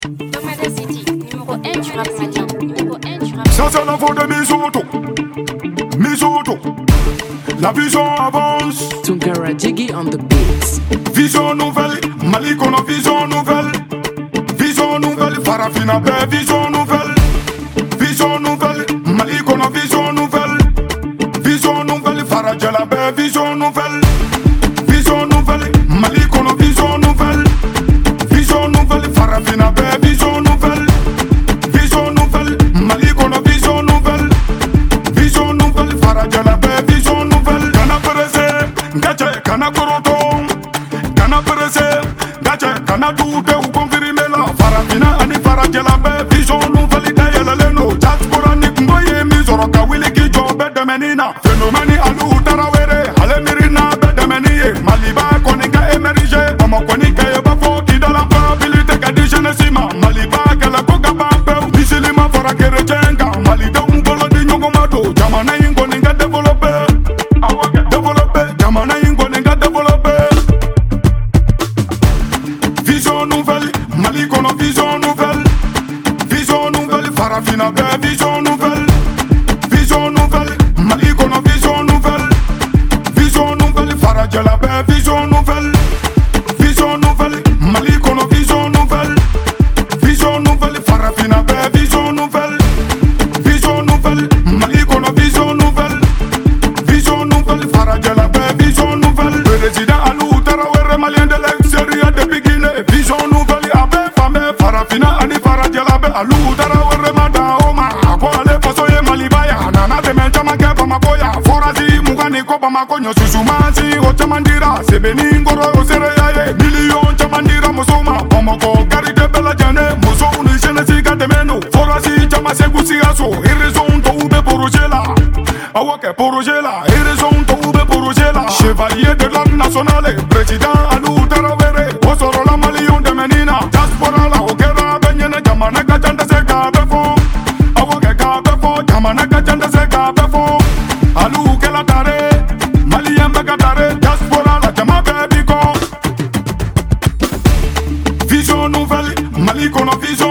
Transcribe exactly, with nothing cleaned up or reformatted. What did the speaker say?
Ça c'est la faute de Misoto. Misoto. La vision avance. Tunkara Jiggy on the beats. Vision nouvelle. Mali qu'on a vision nouvelle. Vision nouvelle. Farafina paix. Vision nouvelle. Vision nouvelle. Mali qu'on a vision nouvelle. Vision nouvelle. Faradjala paix. Vision nouvelle. Vision nouvelle. Mali qu'on a vision nouvelle. Vision nouvelle. Farafina paix. Vision nouvelle. Vision nouvelle. Mali qu'on a vision nouvelle. Vision nouvelle. Faradjala paix. Vision nouvelle. Kana prese. Gache. Kana koroto. Kana prese. Gache. Kana doute ou confirmer la. Farafina ani Faradjala paix. Vision nouvelle. Dayala leno. Diaspora ni mboye mizoro kawili kijobe de menina. Phénomène alu tarawere. Ale mirina bede meniye. Maliba konika emerige. Mama konika eba foti de la probabilité que di genesima. Maliba kala koga bampe. Misilima fara kere chenga. Malida umbolo di nyogomado. Jamana ingo ninga developpe. Developpe. Jamana ingo ninga developpe. Vision nouvelle. Mali kono vision nouvelle. Vision nouvelle. Farafina be vision nouvelle. Vision nouvelle. Mali kono vision nouvelle. Vision nouvelle. Faradjala be vision nouvelle. Vision nouvelle. Mali kono vision nouvelle. Vision nouvelle. Farafina be vision nouvelle. Vision nouvelle. Mali kono vision nouvelle. Vision nouvelle. Faradjala be vision nouvelle. Président Alou Tarawere malien de l'extérieur depuis Guinée. Vision nouvelle. Abe fame Farafina ani Faradjala be Alou Tarawere mada oma. Akwale fasoye malibaya. Nana de menjama ke bamakoya. Forazi mugani ko bamako nyosu sumansi o chamandira. Sebeni ngoro o sere yaye. Million chamandira musoma. Bamako gari de bela jane. Muso uni jene siga de meno. Forazi chama segusi aso. Irrezon to ube porojela. Awake porojela. Irrezon to ube porojela. Chevalier de l'ordre nationale. Président Alou Tarawere. Osoro la malion de menina. Diaspora la okera benyene. Jamana kachanda se gabe fo. Awake gabe fo. Jamana kachanda se gabe fo. Alou kela tare. Malien beka tare. Diaspora la jama baby ko. Vision nouvelle. Mali kono vision